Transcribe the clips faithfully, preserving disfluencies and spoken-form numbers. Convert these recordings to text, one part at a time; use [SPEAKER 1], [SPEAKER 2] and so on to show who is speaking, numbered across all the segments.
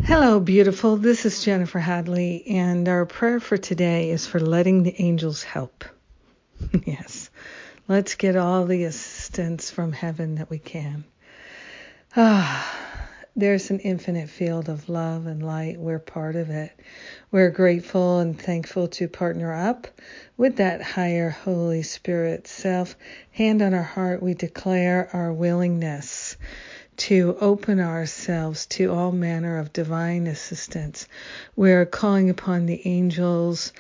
[SPEAKER 1] Hello, beautiful. This is Jennifer Hadley, and our prayer for today is for letting the angels help. Yes, let's get all the assistance from heaven that we can. Ah, there's an infinite field of love and light. We're part of it. We're grateful and thankful to partner up with that higher Holy Spirit self. Hand on our heart, we declare our willingness to open ourselves to all manner of divine assistance. We're calling upon the angels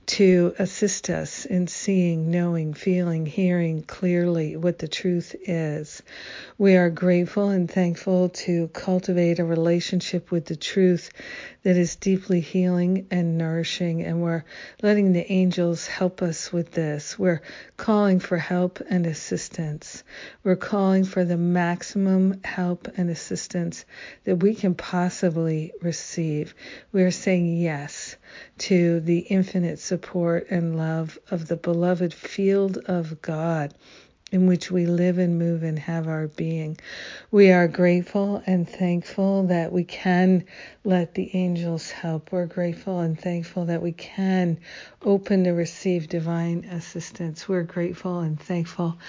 [SPEAKER 1] to assist us in seeing, knowing, feeling, hearing clearly what the truth is. We are grateful and thankful to cultivate a relationship with the truth that is deeply healing and nourishing, and we're letting the angels help us with this. We're calling for help and assistance. We're calling for the maximum help and assistance that we can possibly receive. We are saying yes to the infinite support and love of the beloved field of God in which we live and move and have our being. We are grateful and thankful that we can let the angels help. We're grateful and thankful that we can open to receive divine assistance. We're grateful and thankful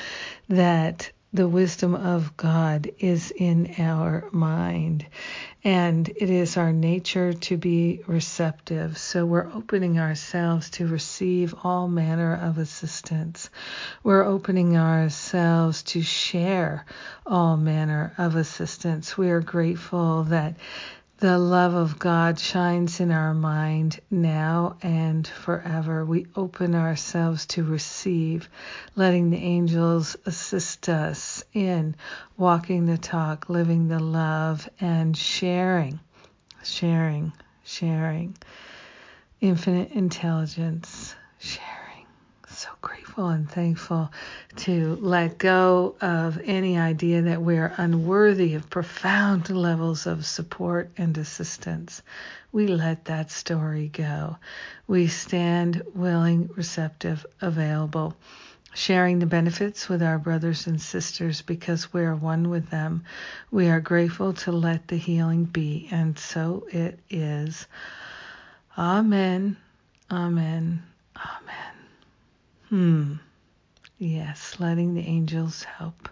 [SPEAKER 1] that the wisdom of God is in our mind, and it is our nature to be receptive. So we're opening ourselves to receive all manner of assistance. We're opening ourselves to share all manner of assistance. We are grateful that the love of God shines in our mind now and forever. We open ourselves to receive, letting the angels assist us in walking the talk, living the love, and sharing, sharing, sharing infinite intelligence, sharing. So grateful and thankful to let go of any idea that we're unworthy of profound levels of support and assistance. We let that story go. We stand willing, receptive, available, sharing the benefits with our brothers and sisters because we are one with them. We are grateful to let the healing be, and so it is. Amen. Amen. Amen. Hmm. Yes, letting the angels help.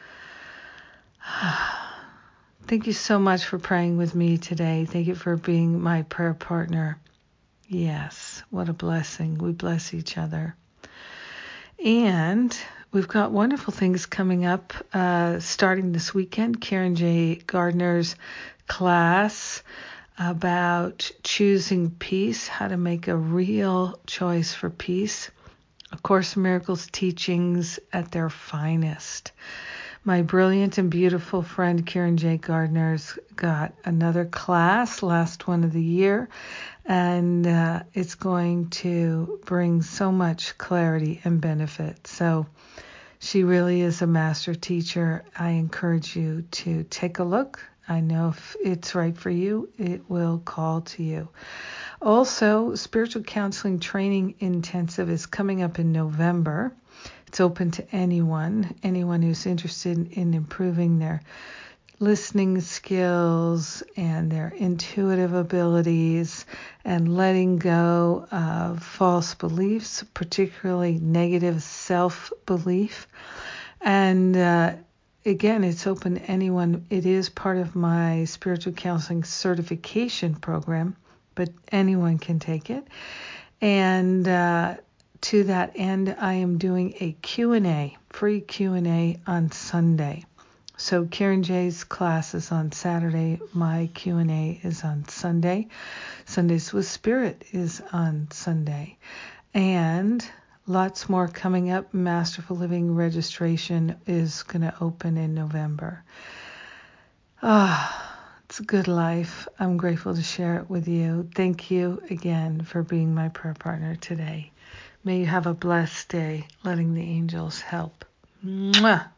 [SPEAKER 1] Thank you so much for praying with me today. Thank you for being my prayer partner. Yes, what a blessing. We bless each other. And we've got wonderful things coming up uh, starting this weekend. Karen J. Gardner's class about choosing peace, how to make a real choice for peace. A Course in Miracles teachings at their finest. My brilliant and beautiful friend Karen J. Gardner's got another class, last one of the year, and uh, it's going to bring so much clarity and benefit. So she really is a master teacher. I encourage you to take a look. I know if it's right for you, it will call to you. Also, Spiritual Counseling Training Intensive is coming up in November. It's open to anyone, anyone who's interested in improving their listening skills and their intuitive abilities and letting go of false beliefs, particularly negative self-belief. And uh, again, it's open to anyone. It is part of my spiritual counseling certification program, but anyone can take it. And uh, to that end, I am doing a Q and A, free Q and A on Sunday. So Karen J's class is on Saturday. My Q and A is on Sunday. Sundays with Spirit is on Sunday. And lots more coming up. Masterful Living registration is going to open in November. Ah. It's a good life. I'm grateful to share it with you. Thank you again for being my prayer partner today. May you have a blessed day, letting the angels help. Mwah.